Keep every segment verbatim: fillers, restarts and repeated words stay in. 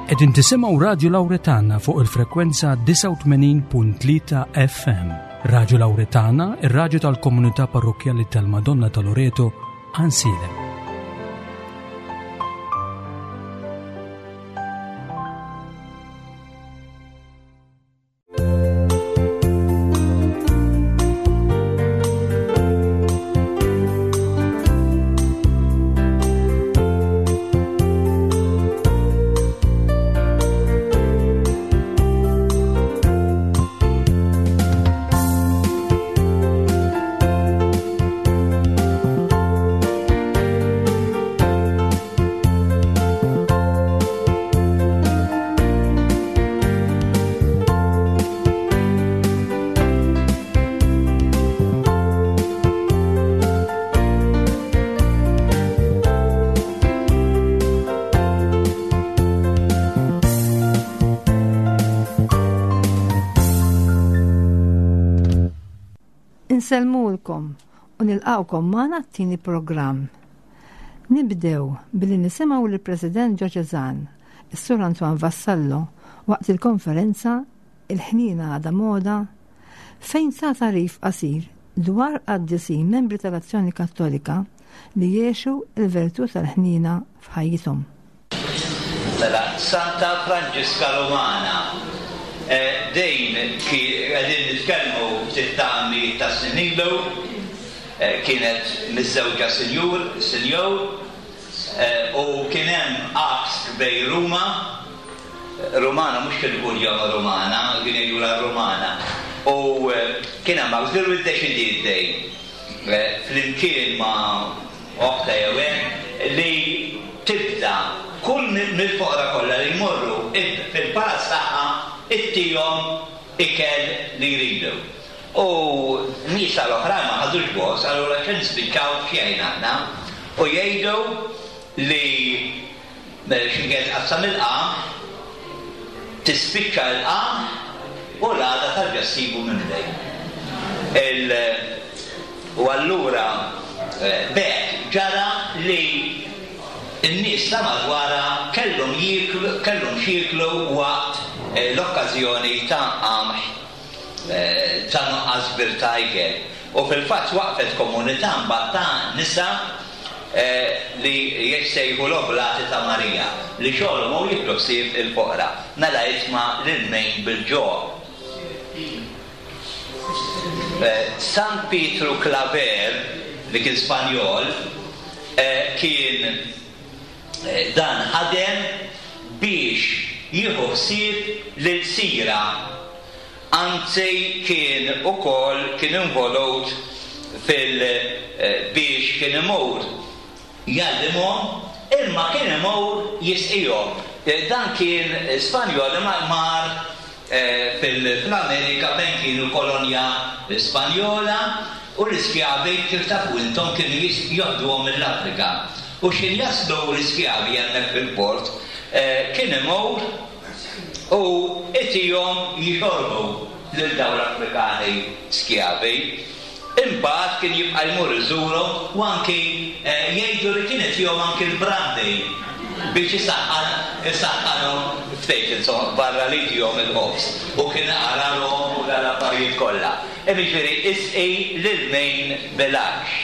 Qegħdin tisimgħu Radio Lawretana fuq il-frekwenza tisa' u tmenin punt tlieta F M. Radio Lawretana, ir-radju tal-Komunità Parrokjali tal-Madonna ta' Loreto, Ansilem. Inselmulkom u nilqawkom magħna t-tieni programm. Nibdew billi nisimgħu lill-President Ġoċeżan, is-Sur Antoine Vassallo, waqt il-konferenza Il-ħnina għadha moda fejn sa tarif qasir dwar qaddisin membri tal-Azzjoni Kattolika li jgħixu l-vertu tal-ħnina f'ħajjithom. Santa Franġiska Romana dejn għedin nitkellmu ftit tagħmi ta' sinilu, kienet miż-żewġa sinjur, sinjur, u kien hemm aqs bejn Ruma, Romana mhux kien ikun jagħmel Romana, kien jgħidula Romana, u kien hemm għawżilu iddeċidiet dejn flimkien ma' oħta jew hekk li tibda kull mill-foqra kollha li jmorru fil-palazz tagħha ittihom ikel li jridu. U nisa l-oħra ma ħadux gost, allura kien spiċċaw f'jajn aħna u jgħidu li xinket qassam il-qam tispiċċa l-qam u l-għada tarġa' ssibu minn dejn. U allura bekk ġara li n-nies ta' madwara kellhom jieklu kellhom xieklu waqt l-okkażjoni ta' qamħ ta' nuqqas kbir ta' ikel. U fil-fatt waqfet komunità mbagħad ta' nisa li jissejħu l-oblati ta' Marija li xogħolhom hu jiblu ħsieb il-foqra. Mela jisma' lil-mejn bil-ġoħ. San Pietru Claver li kien Spanjol kien dan ħadem biex jieħu ħsieb lil-sira, anzi kien ukoll kien involut fil biex kien imur jgħallimhom imma kien imur jisqihom. Dan kien Spanjol ma mar fil-Amerika fejn kienu kolonja Spanjola u l-iskjavi tirtafu intom kienu joħduhom mill-Afrika. U xin jaslu l-iskjavi hemmhekk fil-port kien imur u ittihom jixorbu lil dawn l-Afrikani skjavi. Imbagħad kien jibqa' jmur iżurhom u anki jgħidu li kien ittihom anki l-brandi biex isaqqanhom ftejt insomma barra li ittihom il-ħobs u kien qararhom u l-affarijiet kollha. Jiġifieri isqi lil-mejn bilanċ.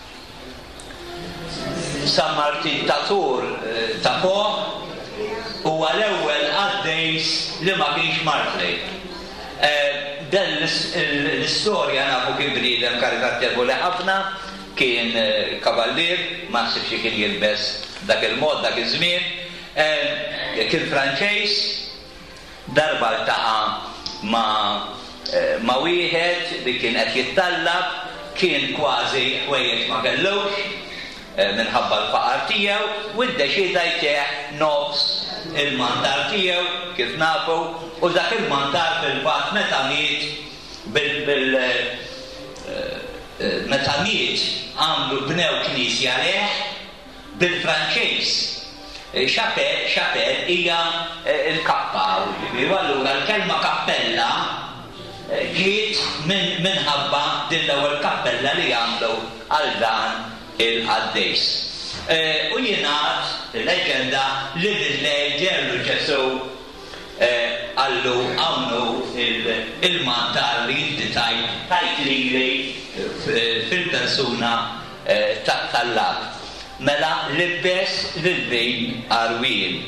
San Martin ta' Tur ta' fuq huwa l-ewwel qaddejs li ma kienx martli. Dan l-istorja nafu kien bniedem karitatevoli ħafna, kien kavallier, ma nsibx kien jilbes dak il-mod dak iż-żmien, kien Franċiż, darba ltaqa' ma' ma' wieħed li kien qed jittallab, kien kważi ħwejjeġ ma kellux minħabba l-faqar tiegħu u ddeċida jtieħ nofs il-mantar tiegħu kif nafu u dak il-mantar fil-fatt meta miet bil meta miet għamlu bnew knisja għalih bil-Franċiż. Xapel, xapel hija l-kappa, u allura l-kelma kappella ġiet minħabba din l-ewwel kappella li għamlu għal dan il-qaddejs. U jingħad il-leġenda li bil-ġerlu ġesu għallu għamlu il-mantar li jinti tajt li li fil-persuna tal-lat. Mela libbes lil-bejn Arwin.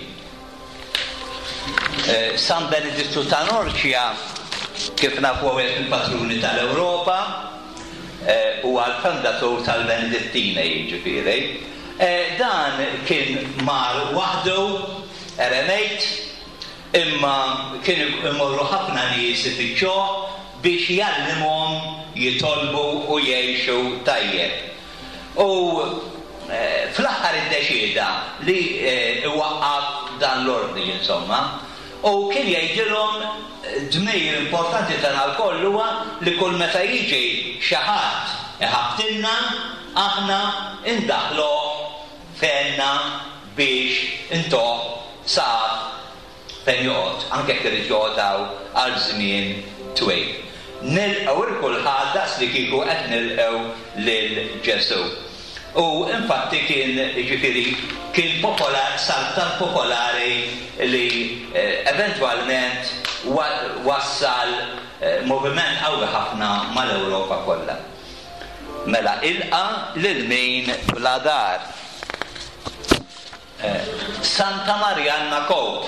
San Benedittu ta' Norċja kif nafu għet il-patruni tal-Ewropa u għal-fondatur tal-Benedittina jiġifieri. Dan kien mar waħdu eremejt imma kien imorru ħafna nies ifittxuh biex jgħallimhom jitolbu u jgħixu tajjeb. U fl-aħħar id-deċieda li iwaqqaf dan l-ordni insomma, u kien jgħidilhom dmir importanti tal-alkoll huwa li kull meta jiġi xi ħadd iħabtilna aħna indaħlu fenna biex intoħ saf fejn joqgħod, anke jekk irid joqgħod għal żmien twejl. Nilqgħu il kulħadd daqs li kieku qed nilqgħu lil Ġesu. U infatti kien ġifieri kien popolar, sar tan popolari li eventwalment wassal moviment qawwi ħafna mal-Ewropa kollha. Mela ilqa lil min bla dar. Santa Marianna Cope.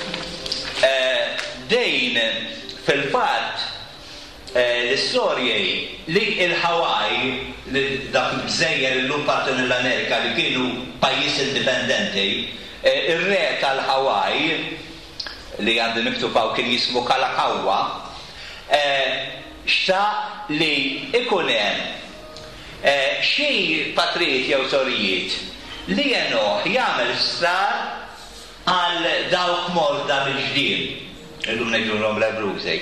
Dejn fil-fatt l-istorji li il-Hawaii li dak il-gżejjer illum parti mill-Amerika li kienu pajjiż indipendenti, ir-re tal-Hawaii li għandi miktubaw kien jismu Kalakaua, xtaq li ikun hemm xi patrijiet jew sorijiet li jenoħ jagħmel star għal dawk morda bil-ġdien, illum ngħidulhom l-Abrużej.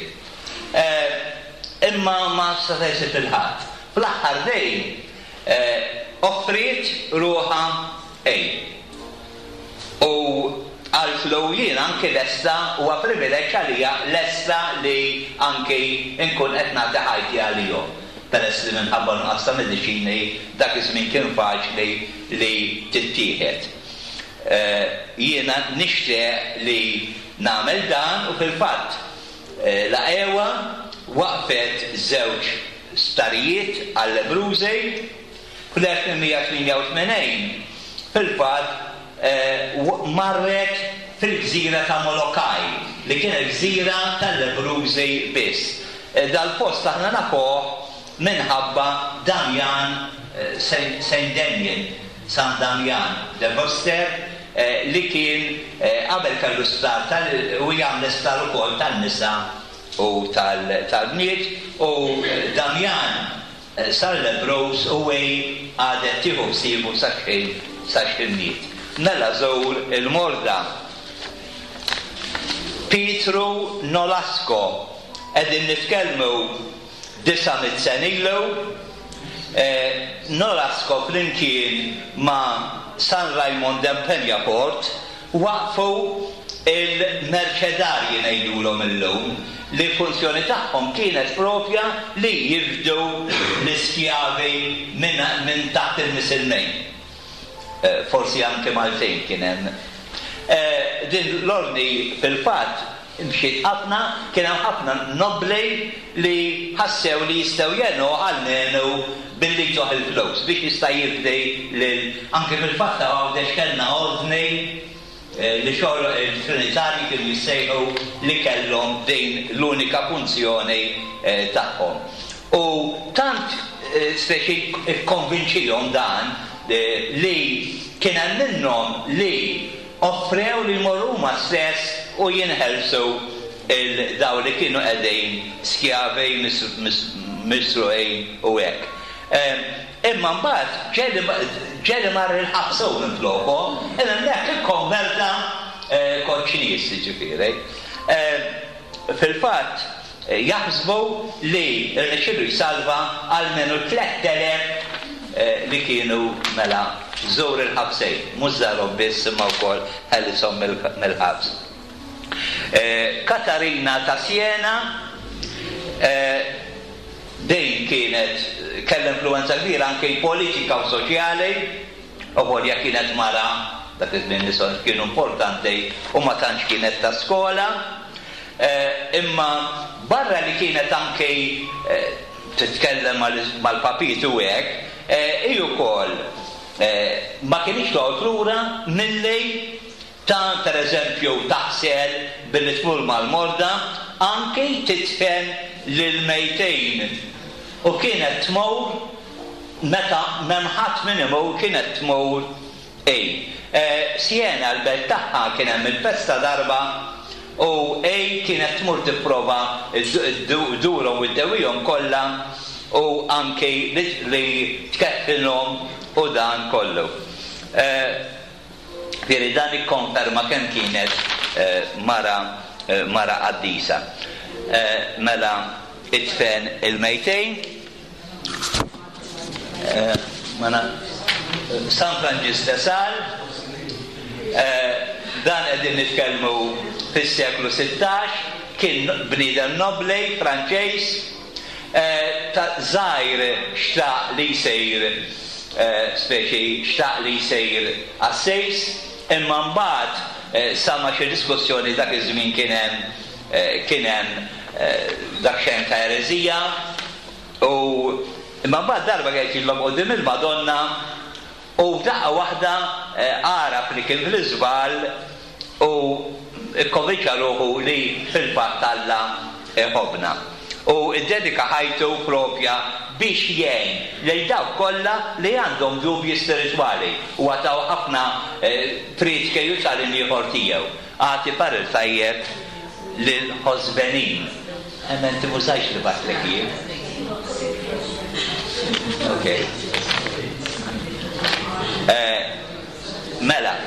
Imma ma setax il-ħadd. Fl-aħħar dejn offrit ruħha ej. U għal flowjien anke lesta huwa privileġġ għalija lesta li anke inkun qed nagħti ħajti għalihom. Peress li minħabba nuqqas ta' mediċini dak iż-żmien kien faċli li tittieħed. Jiena nixtieq li nagħmel dan u fil-fatt la ewa waqfet żewġ starijiet għall-Abrużej fl-elf mija tminja u tmenin fil-fatt marret fil-gżira ta' Molokai li kienet gżira tal-Abrużej biss. Dal-post aħna nafuh minħabba Damjan Saint Damien, San Damjan de Boster li kien qabel kellu star u jagħmel star ukoll tan-nisa u tal-bniet u Damjan sar l-Abruż u għej għadet tieħu ħsiebu sax il-niet. Mela żur il-morda. Pietru Nolasco qegħdin nitkellmu disa' mit sen ilu, Nolasco flimkien ma' San Raymond de Peñafort waqfu il-merċedarji ngħidulhom illum li funzjoni tagħhom kienet propja li jifdu l-iskjavi minn taħt il-misilmejn. Forsi anke Maltejn kien hemm. Din l-ordni fil-fatt imxiet ħafna, kien hemm ħafna nobli li ħassew li jistgħu jenu għal-nenu billi jtuħ il-flus biex jista' jibdej lil anke fil-fatt għawdex kellna ordni li xogħol il-Trinitarji kienu jissejħu li kellhom din l-unika funzjoni tagħhom. U tant speċi ikkonvinċihom dan li kien hemm minnhom li offrew li jmorru huma stess u jinħelsu il-daw li kienu qegħdin skjavej misruqejn u hekk. Imma mbagħad ġeli mar il-ħabsu minn floko, illa hekk ikkonverta koċċinies jiġifieri. Fil-fatt jaħsbu li rnexxielu jsalva almenu tliet elef li kienu mela żur il-ħabsejn, mhux żarhom biss imma wkoll ħelishom mill-ħabs. Katarina ta' Siena dejn kienet kellha influenza kbira anke politika u soċjali Oħolja kienet mara, dak iż-żmien nies kienu importanti u ma tantx kienet ta' skola. Imma barra li kienet anke titkellem mal-papit u hekk, hi wkoll ma kienx toqgħod lura milli ta' pereżempju taħsel billi tmur mal-morda anke titfen lill-mejtejn. U kienet tmur meta m'hemm ħadd min imur kienet tmur ej. Siena l-belt tagħha kien hemm il-pesta darba u ej kienet tmur tipprova ddurhom u ddewwihom kollha u anke li tkeffilhom u dan kollu. Fieri dan ikkonferma kemm kienet mara mara qaddisa. Mela itfen il-mejtejn San Franġis de Sales, dan qegħdin nitkellmu fis-seklu sittax, kien bniedem nobli Franċiż, ta' żgħir xtaq li jsir speċi xtaq li jsir assejs, imma mbagħad sama xi diskussjoni dak iż-żmien kien hemm kien hemm dak xejn ta' ereżija u imma mbagħad darba qed jilhom qudiem il-Madonna u f'daqqa waħda għaraf li kien fl-iżbal u kkonvinċa ruħu li fil-fatt Alla ħobna. U ddedika ħajtu propja biex jgħin lil dawk kollha li għandhom dubji spiritwali u għataw ħafna pritkeju tal-ieħor tiegħu. Għati paril tajjeb lil ħosbenin. Emmen timużajx li batlek jien. Okay. Mela,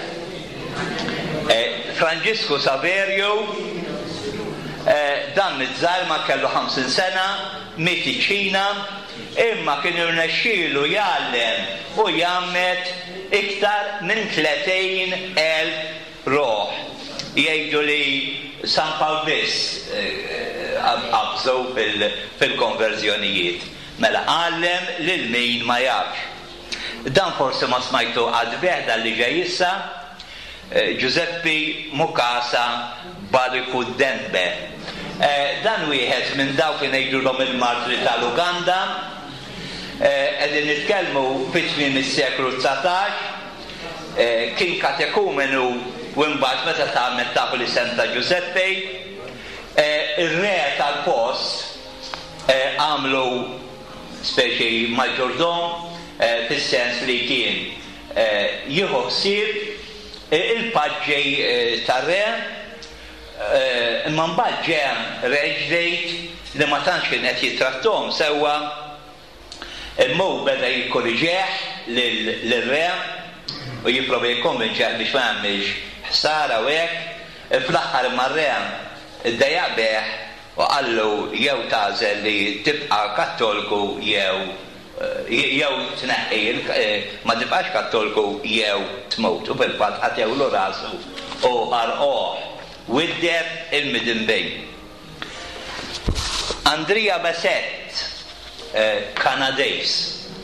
Franġisku Saverio dan it-żgħar ma kellu ħamsin sena, miet iċ-Ċina, imma kien irnexxielu jgħallem u jagħmel iktar minn tletejn elf ruħ. Jgħidu li San Pawl biss qabżew fil-konverżjonijiet. Mela għallem lil min ma jafx. Dan forsi ma smajtu għadbeħda li ġej issa, Giuseppe Mukasa Barikudembe. Dan wieħed minn dawk li ngħidulhom il-martri tal-Uganda, qegħdin nitkellmu fit-tmiem is-seklu tsatax, kien katekumenu u mbagħad meta tagħmel tafu l-isem ta' Giuseppe, ir-re tal-post għamlu speċi maġġordom fis-sens li kien jieħu ħsieb il-paġġej tar-re, imma mbagħad ġew re ġdejt li ma tantx kien qed jitrattom sewwa, imma beda jikkorriġeh lir-re u jipprova jikkonvinċeh biex ma jagħmilx ħsara u hekk. Fl-aħħar mar-re iddejjaq beħ u qallu jew tażel li tibqa' Kattoliku jew jew tneħħi ma tibqax Kattoliku jew tmut. U fil-fatt ħatewlu rasu u ħarquh widdeb il-midinbejn. Andrea Bassett, Kanadejs,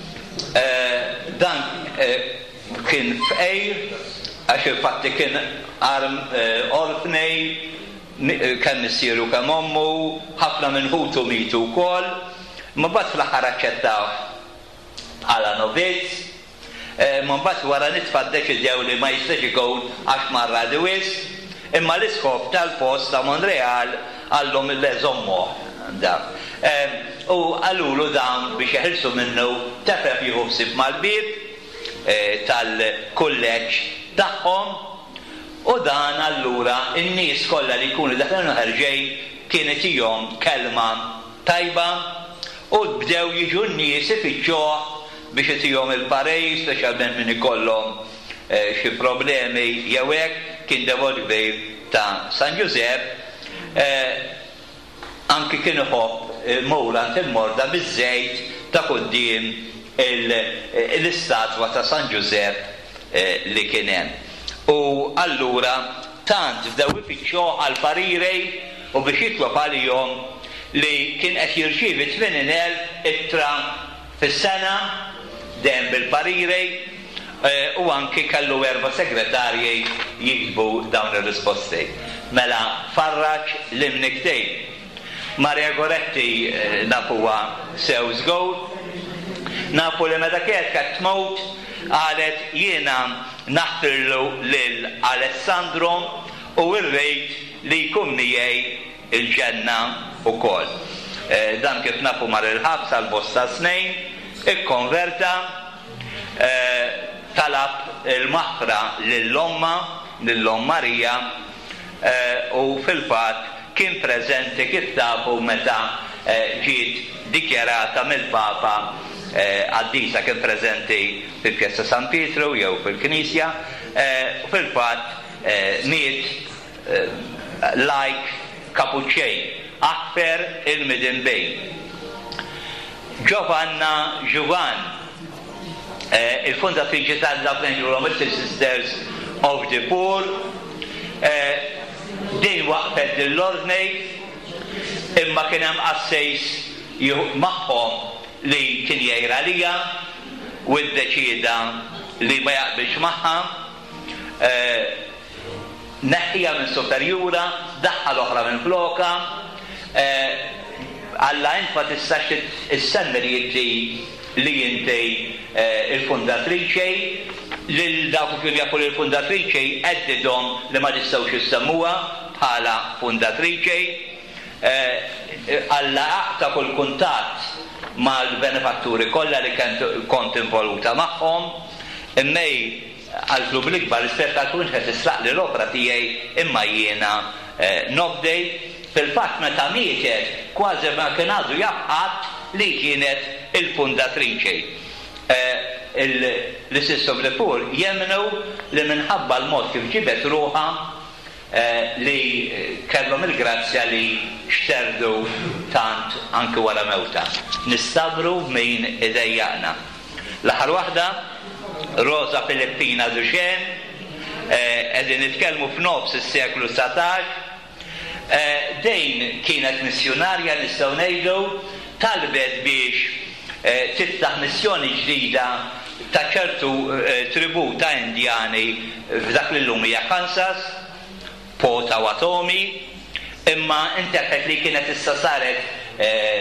dan kien f'Ejr għax il-fatti kien arm orfnej, kemm issieru kemm ommu, ħafna minn ħutu mitu wkoll, ma mbagħad fl-aħħar aċċettaw bħala novizz, ma mbagħad wara nitfa' ddeċidew li ma jistax ikun għax marra diwis, imma l-iskop tal-post ta' Monreal għallhom il-leżommoh dak. U għallulu dan biex jeħilsu minnu tefef jieħu ħsieb mal-bib tal-kulleġġ tagħhom. U dan allura in-nies kollha li jkunu daħlin ħarġej kienet ihom kelma tajba u bdew jiġu n-nies ifittxuh biex itihom il-parej, speċjalment min ikollhom xi problemi jew hekk kien devolvej ta' San Giuseppe, anki kien iħobb mowlant il-morda biż-żejt ta' quddiem l-istatwa ta' San Giuseppe li kien hemm. U allura tant fdew ifittxuh għall-parirej u biex jitlob għalihom li kien qed jirċievi tmien elf ittra fis-sena dejjem bil-parirej u anki kellu erba' segretarji jiktbu dawn ir-risposti. Mela Farraġ l-imniktej. Maria Goretti nafuha sew żgowr. Nafu li meta kienet qed tmut qalet jiena naħfirlu lil Alessandro u rrid li jkun miegħi il-ġenna wkoll. Dan kif nafu mar il-ħabs għal bosta snejn, ikkonverta, talab il-maħfra lill-omma, lill-om Marija, u fil-fatt kien preżenti kif tafu meta ġiet dikjarata mill-Papa Addisa, kien preżenti fil-Pjazza San Pietru jew fil-Knisja, u fil-fatt miet like Kapuċċejn, aħfer il-midin bejn. Giovanna Juvan, il-fondatriċi tal-Little Sisters of the Poor, din waqfet l-ordnej, imma kien hemm assejs magħhom li kien jgħira lija u ddeċieda li ma jaqbilx magħha, neħħija minn superjura, daħħal oħra minn floka, Alla int ma tistax issemmi li inti li inti il-fundatriċi lil dawk li jafu il-fundatriċi għeddidhom li ma tistgħux issemmuha bħala fundatriċi. Alla aqta kull kuntatt mal-benefatturi kollha li kont involuta magħhom, immej għal-klub l-ikbar rispett għal kun qed tislaq li l-opra tiegħi imma jiena nobdej. Fil-fatt meta mietet kważi ma kien għadu jabqat li kienet il-fundatriċi. L-Sisters of the Poor jemnu li minħabba l-mod kif ġibet ruħa li kellhom il-grazzja li xterdu tant anke wara mewta. Nistabru min idejjaqna. L-aħħar waħda, Rosa Filippina Duxen, qegħdin nitkellmu f'nofs is-seklu satax. Dejn kienet missjonarja nistgħu ngħidu, talbet biex tiftaħ missjoni ġdida ta' ċertu tribù ta' Indjani f'dak li llum hija Kansas, Potawatomi, imma interpret li kienet issa saret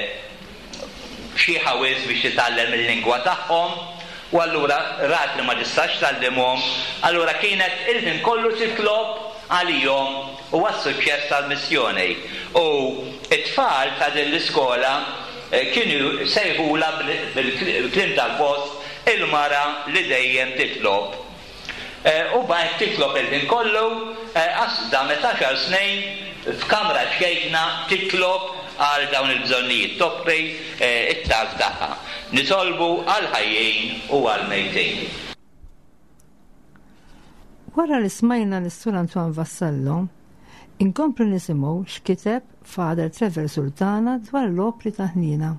xi ħawies biex titgħallem il-lingwa tagħhom, u allura rat li ma tistax tgħallimhom, allura kienet il-ħin kollu titlob għalihom u għas-suċċess tal-missjoni. U it-tfal ta' din l-iskola kienu sejħula bil-klim tal-post il-mara li dejjem titlob. U bħed titlob il-ħin kollu, għasda metax snejn f'kamra ċkejkna titlob għal dawn il-bżonnijiet, toppri it-tal tagħha. Nitolbu għal ħajjin u għal mejtejn. Wara li smajna l-Sur Antoine Vassallo, inkomplu nisimgħu x'kiteb Father Trevor Sultana dwar l-opri ta' ħnina.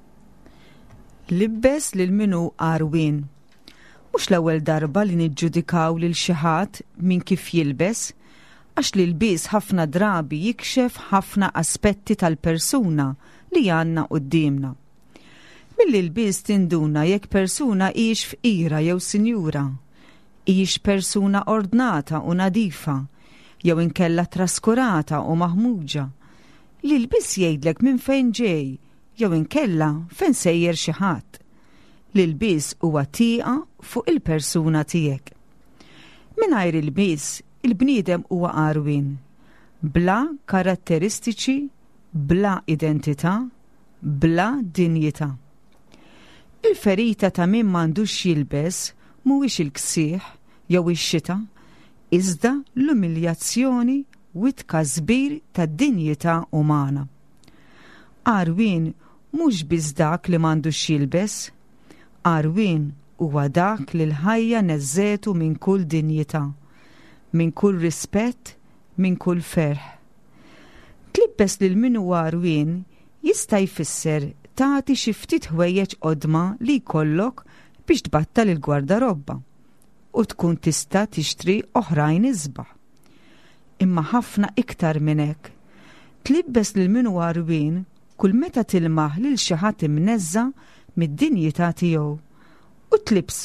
Libbes lil minu Arwin. Mhux l-ewwel darba li niġġudikaw lil xi ħadd min kif jilbes, għax li l-bies ħafna drabi jikxef ħafna aspetti tal-persuna li għandna qudiemna. Milli l-bies tinduna jekk persuna hijiex fqira jew sinjura, hijiex persuna ordnata u nadifa, jew inkella traskurata u maħmuġa, li l-biss jgħidlek minn fejn ġej, jew inkella fejn sejjer xi ħadd, li l-biss huwa tieqa fuq il-persuna tiegħek. Mingħajr il-biss, il-bniedem huwa Arwin, bla karatteristiċi, bla identità, bla dinjità. Il-ferita ta' min m'għandux jilbes mhuwiex il-ksieħ jew ix-xita, iżda l-umiljazzjoni u t-każbir tad-dinjità umana. Arwin mhux biss dak li m'għandux jilbes, Arwin huwa dak li l-ħajja neżżetu minn kull dinjità, minn kull rispett, minn kull ferħ. Tlibbes lil min huwa Arwin jista' jfisser tagħti xi ftit ħwejjeġ qodma li jkollok biex tbattal il-gwardarobba u tkun tista' tixtri oħrajn iżbaħ. Imma ħafna iktar minn hekk. Tlibbes lil min huwa Arwin kull meta tilmaħ lil xi ħadd imneżża mid-dinjità tiegħu u tlibsu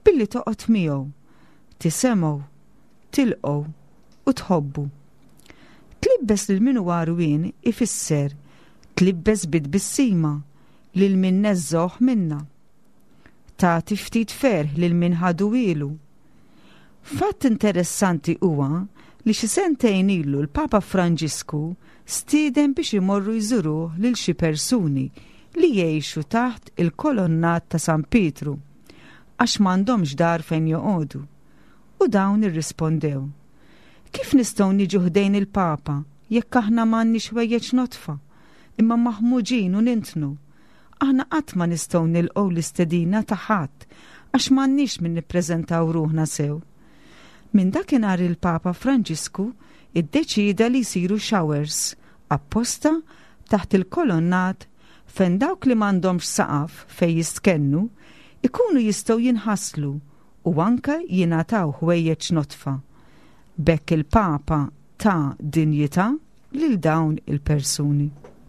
billi toqgħod miegħu, tisemgħu, tilqgħu u tħobbu. Tlibbes lil min huwa għarwien ifisser tlibbes bid-bissima lil min neżżoh minna. Tagħti ftit ferħ lil min ħadu ilu. Fatt interessanti huwa li xi sentejn ilu l-Papa Franġisku stieden biex imorru jżuruh lil xi persuni li jgħixu taħt il-kolonnat ta' San Pietru għax m'għandhomx dar fejn joqogħdu. U dawn irrispondew: kif nistgħu niġu ħdejn il-Papa jekk aħna m'għandniex wejjeġ notfa, imma maħmuġin u nintnu. Aħna qatt ma nistgħu nilqgħu l-istedina ta' ħadd għax m'għandniex min nippreżentaw ruħna sew. Minn dakinhar il-Papa Franġisku iddeċida li jsiru showers apposta taħt il-kolonnat fejn dawk li m'għandhomx saqaf fejn jistkennu ikunu jistgħu jinħasslu u anke jingħataw ħwejjeġ notfa. Bekk il-Papa ta' dinjità lil dawn il-persuni.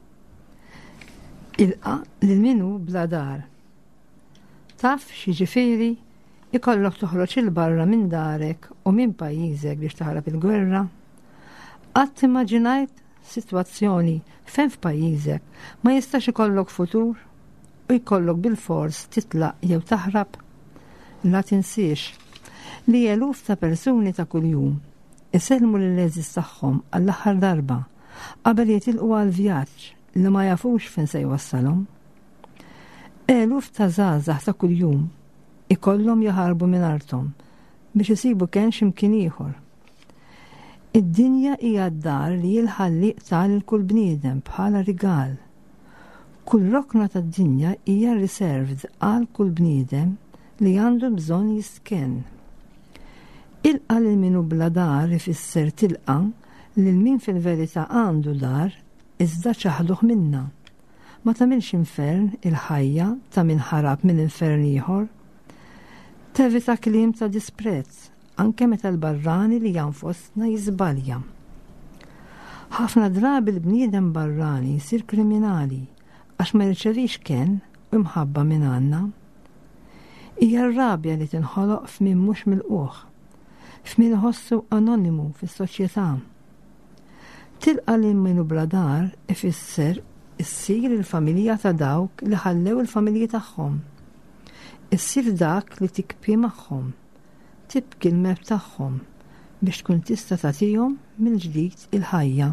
Ilqa lil minu bla dar. Taf x'jiġifieri ikollok toħroġ il-barra minn darek u minn pajjiżek biex taħrab il-gwerra? Qatt immaġinajt sitwazzjoni fejn f'pajjiżek ma jistax ikollok futur u jkollok bil-fors titlaq jew taħrab? La tinsiex li eluf ta' persuni ta' kuljum iselmu lill-leżis tagħhom għall-aħħar darba qabel jitilqu għall-vjaġġ li ma jafux fejn se jwassalhom. Eluf ta' żgħażagħ ta' kuljum ikollhom jaħarbu minn arthom biex isibu kien x'imkien ieħor. Id-dinja hija d-dar li jilħalliq tal kull bniedem bħala rigal. Kull rokna tad-dinja hija reserved għal kull bniedem li għandu bżonn jisken. Ilqa lil minu bla dar ifisser tilqa lil min fil-verità għandu dar iżda ċaħduh minna. Ma tagħmilx infern il-ħajja ta' min ħarab minn infern ieħor. Tevita kliem ta' disprezz anke meta l-barrani li janfosna jiżbalja. Ħafna drabi l-bniedem barrani jsir kriminali għax ma jirċevix kien u mħabba minn għandna. Hija r-rabja li tinħoloq f'min mhux milquh, f'min iħossu anonimu fis-soċjetà. Tilqa lil minu bla dar ifisser issir il-familja ta' dawk li ħallew il-familji tagħhom. Issir dak li tikbi magħhom, tibki l-meb tagħhom biex tkun tista' tagħtihom mill-ġdid il-ħajja.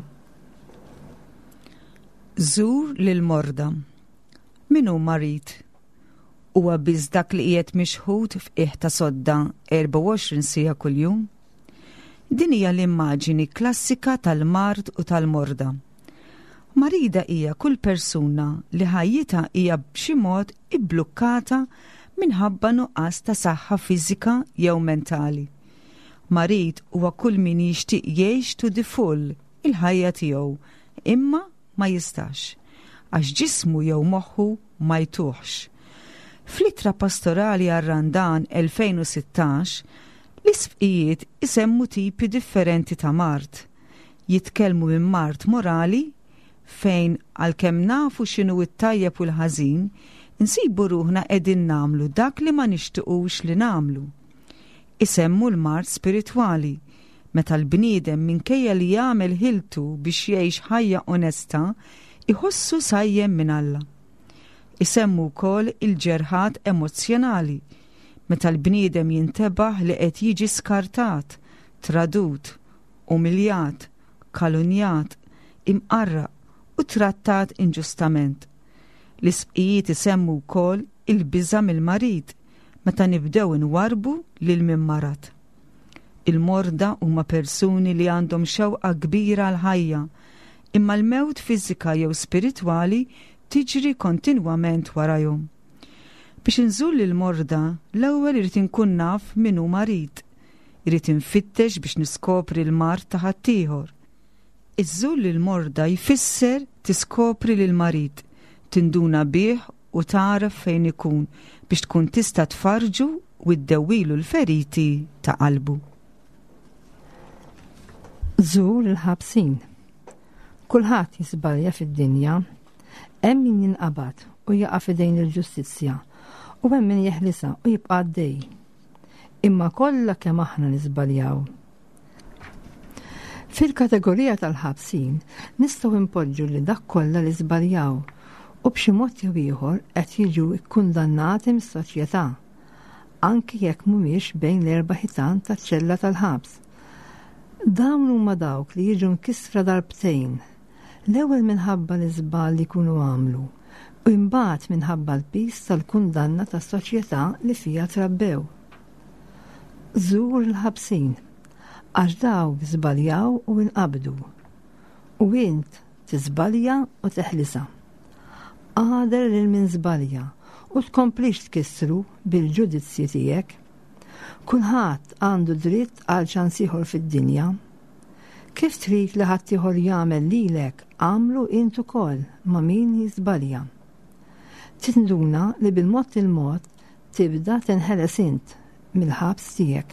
Żur lil morda. Min hu marit? Huwa biss dak li qiegħed mixħud f'qiegħ ta' sodda erba' u għoxrin siegħa kuljum? Din hija l-immaġini klassika tal-mard u tal-morda. Marida hija kull persuna li ħajjitha hija b'xi mod ibblukkata minħabba nuqqas ta' saħħa fiżika jew mentali. Marid huwa kull min jixtieq jgħix to the full il-ħajja tiegħu, imma ma jistax għax ġismu jew moħħu ma jtuħx. Fl-ittra pastorali għar-Randan elfejn u sittax l-isfqijiet isemmu tipi differenti ta' mart. Jitkellmu minn mart morali fejn għalkemm nafu x'inhu it-tajjeb u l-ħażin, insibu ruħna qegħdin nagħmlu dak li ma nixtiequx li nagħmlu. Isemmu l-mart spiritwali, meta l-bniedem minkejja li jagħmel ħiltu biex jgħix ħajja onesta, iħossu sajjem minn Alla. Isemmu wkoll il-ġerħat emozzjonali, meta l-bniedem jintebaħ li qed jiġi skartat, tradut, umiljat, kalunjat, imqarraq u trattat inġustament. L-isqqijiet isemmu wkoll il-biża' mill-marid meta nibdew inwarbu lil min marad. Il-morda huma persuni li għandhom xewqa kbira għal ħajja, imma l-mewt fiżika jew spiritwali tiġri kontinwament warahom. Biex inżur lil morda, l-ewwel irid inkun naf min hu marid. Irid infittex biex niskopri l-mart ta' ħaddieħor. Iż-żur lil morda jfisser tiskopri lil marid, tinduna bih u taraf fejn ikun biex tkun tista' tfarġu u ddewwilu l-feriti ta' qalbu. Żur il-ħabsin. Kulħadd jisbalja fid-dinja, hemm min jinqabad u jaqa' f'idejn il-ġustizzja u hemm min jeħlisa u jibqa' għaddej. imma kollha kemm aħna nisbaljaw. Fil-kategorija tal-ħabsin nistgħu impoġġu li dak kollha li żbaljaw u b'xi mod jew ieħor qed jiġu kkundannati mis-soċjetà, anke jekk mhumiex bejn l-erba' ħitan taċ-ċella tal-ħabs. Dawn huma dawk li jiġu nkisra darbtejn, l-ewwel minħabba l-iżbal li jkunu għamlu u imbagħad minħabba l-pis tal-kundanna tas-soċjetà li fiha trabbew. Żur l-ħabsin għax daw żbaljaw u inqabdu u int tiżbalja u teħlisa. Għader lil min żbalja u tkomplix tkissru bil-ġudizzji tiegħek. Kulħadd għandu dritt għal ċans ieħor fid-dinja. Kif trid li ħadd ieħor jagħmel lilek għamlu int ukoll ma' min jiżbalja. Tinduna li bil-mod il-mod tibda tinħeles int mill-ħabs tiegħek.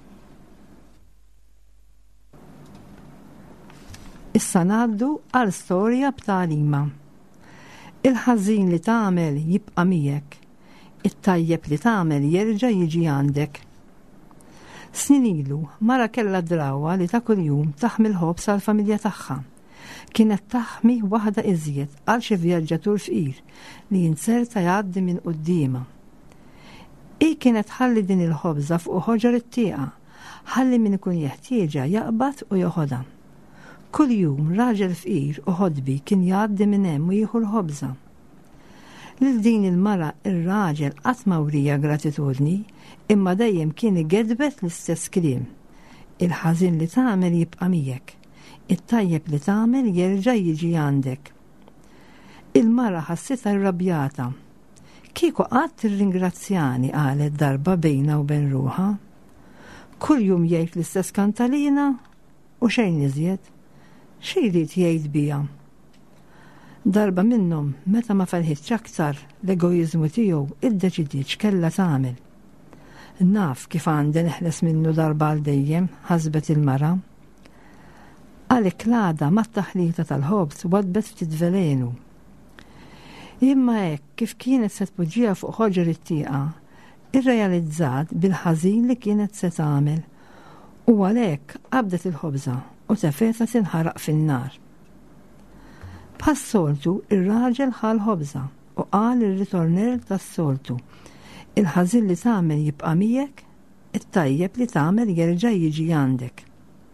Issa ngħaddu għal storja b'tagħlima. Il-ħażin li tagħmel jibqa' miegħek, it-tajjeb li tagħmel jerġa' jiġi għandek. Snin ilu mara kellha drawwa li ta' kuljum taħmel ħobs għall-familja tagħha. Kienet taħmi waħda iżjed għal xi vjaġġatur fqir li jinserta jgħaddi minn qudiema. Hi kienet ħalli din il-ħobża fuq ħoġor it-tieqa, ħalli min ikun jeħtieġha jaqbad u joħodha. Kull jum raġel fqir u ħodbi kien jgħaddi minn hemm u jieħu l-ħobża. Lil din il-mara ir-raġel qatt ma wrija gratitudni, imma dejjem kien igedbet l-istess kliem. Il-ħażin li tagħmel jibqa' miegħek, it-tajjeb li tagħmel jerġa' jiġi għandek. Il-mara ħassitha rrabjata. Kieku qatt tirringrazzjani qalet darba bejna u bejn ruħha. Kull jum jgħid l-istess kantalina u xejn iżjed. Xi jrid jgħid biha? Darba minnhom meta ma felħitx aktar l-egoiżmu tiegħu iddeċidiet x'kellha tagħmel. Naf kif għandi neħles minnu darba għal dejjem, ħasbet il-mara. Għalhekk l-għada mat-taħlita tal-ħobs wadbet ftit velenu. Imma hekk kif kienet se tpoġġiha fuq ħoġor it-tieqa, irrealizzat bil-ħażin li kienet se tagħmel u għalhekk qabdet il-ħobża u tefeta tinħaraq fin-nar. Bħas-soltu ir-raġel ħal ħobża u qal ir-ritorner tas-soltu. Il-ħażin li tagħmel jibqa' miegħek, it-tajjeb li tagħmel jerġa' jiġi għandek.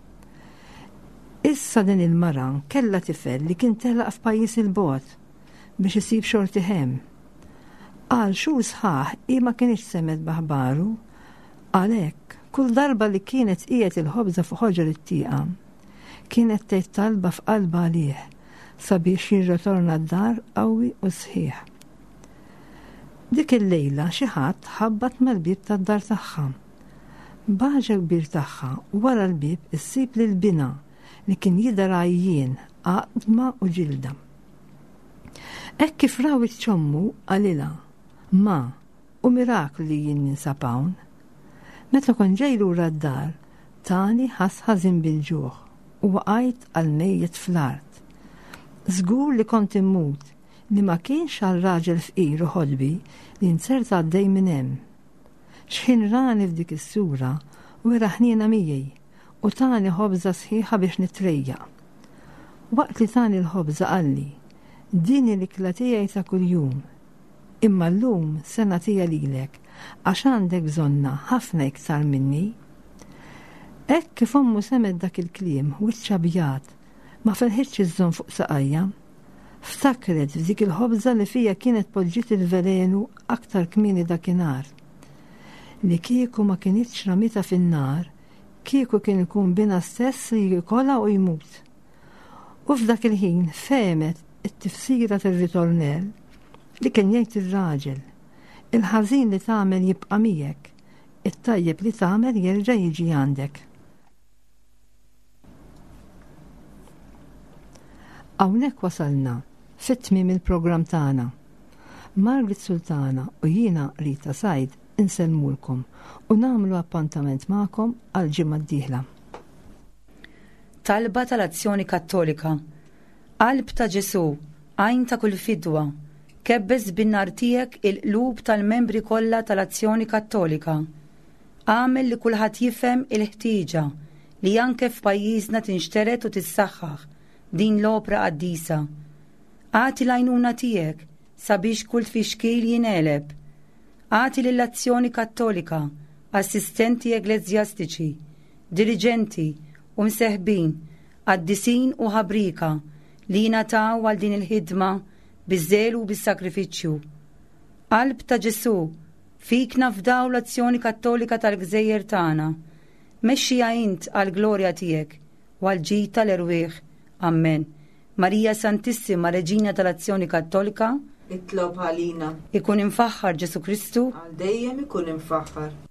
Issa din il-mara kellha tifel li kien telaq f'pajjiż il-bogħod biex isib xorti hemm. Qal xhur sħaħ hi ma kienx semet baħbaru, għalhekk kull darba li kienet qiegħed il-ħobża fuq ħoġor it-tieqa kienet tgħid talba f'qalba għalih sabiex jirritorna d-dar qawwi u sħiħ. Dik il-lejla xi ħadd ħabbat mal-bib tad-dar tagħha. Baġa kbir tagħha wara l-bib issib lil bina li kien jidher għajjien qaqdma u ġilda. Hekk kif rawit ċommu għalilha ma u miraklu li jien ninsab hawn. Meta kon ġej lura d-dar tani ħass ħażin bil-ġuħ u waqajt għal-mejjed fl-art. Żgur li kont immut li ma kienx għal raġel fqir u ħodbi li nserta għaddej minn hemm. X'ħin rani f'dik is-sura u raħniena miegħi u tani ħobża sħiħa biex nitrejjaq. Waqt li tani l-ħobża qalli din il-ikla tiegħi ta' kuljum. Imma llum se nagħtiha lilek għax għandek bżonna ħafna iktar minni. Hekk kif ommu semet dak il-kliem wiċċ abjad ma felħitx iżżomm fuq saqajja. Ftakret f'dik il-ħobża li fija kienet poġġiet il-velenu aktar kmieni dakinhar. Li kieku ma kienitx ramita fin-nar, kieku kien ikun bina stess li jkollha u jmut. U f'dak il-ħin femet it-tifsira tar-ritornell li kien jgħid ir-raġel. Il-ħażin li tagħmel jibqa' miegħek, it-tajjeb li tagħmel jerġa' jiġi għandek. Hawnhekk wasalna fit-tmiem il-programm tagħna. Margaret Sultana u jiena Rita Said insellmulkom u nagħmlu appuntament magħkom għal ġimgħa d-dieħla. Talba tal-Azzjoni Kattolika. Qalb ta' Ġesu, għajn ta' kull fidwa, kebbes bin-nar tiegħek il-qlub tal-membri kollha tal-Azzjoni Kattolika. Għamel li kulħadd jifhem il-ħtieġa li anke f'pajjiżna tinxteret u tissaħħaħ din l-opra qaddisa. Għati l-għajnuna tiegħek sabiex kull tfixkil jinqeleb. Għati lill-Azzjoni Kattolika, assistenti ekleżjastiċi, dirigenti u mseħbin, qaddisin u ħabrika li jingħataw għal din il-ħidma biż-żel u bis-sakrifiċċju. Qalb ta' Ġesu, fik nafdaw l-Azzjoni Kattolika tal-Gżejjer tagħna. Mexxija int għall-glorja tiegħek u għall-ġid tal-irwieħ. Amen. Marija Santissima, Reġina tal-Azzjoni Kattolika, itlob għalina. Ikun infaħħar Ġesu Kristu. Għal dejjem ikun infaħħar.